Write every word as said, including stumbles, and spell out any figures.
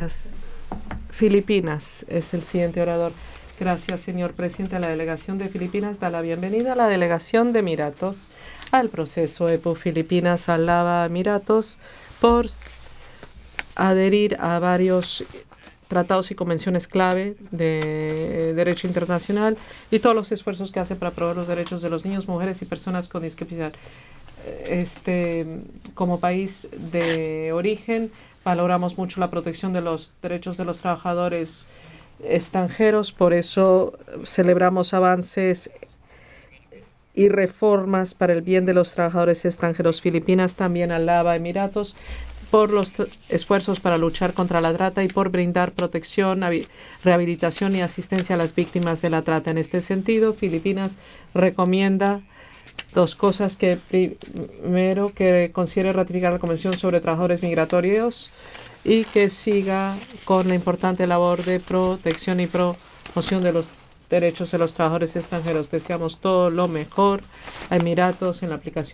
Gracias. Filipinas es el siguiente orador. Gracias, señor presidente. La delegación de Filipinas da la bienvenida a la delegación de Emiratos al proceso E P U Filipinas alaba a Emiratos por adherir a varios tratados y convenciones clave de derecho internacional y todos los esfuerzos que hace para promover los derechos de los niños, mujeres y personas con discapacidad. Este, como país de origen, valoramos mucho la protección de los derechos de los trabajadores extranjeros, por eso celebramos avances y reformas para el bien de los trabajadores extranjeros. Filipinas también alaba a Emiratos por los esfuerzos para luchar contra la trata y por brindar protección, rehabilitación y asistencia a las víctimas de la trata. En este sentido, Filipinas recomienda dos cosas. Que primero, que considere ratificar la Convención sobre Trabajadores Migratorios y que siga con la importante labor de protección y promoción de los derechos de los trabajadores extranjeros. Deseamos todo lo mejor a Emiratos en la aplicación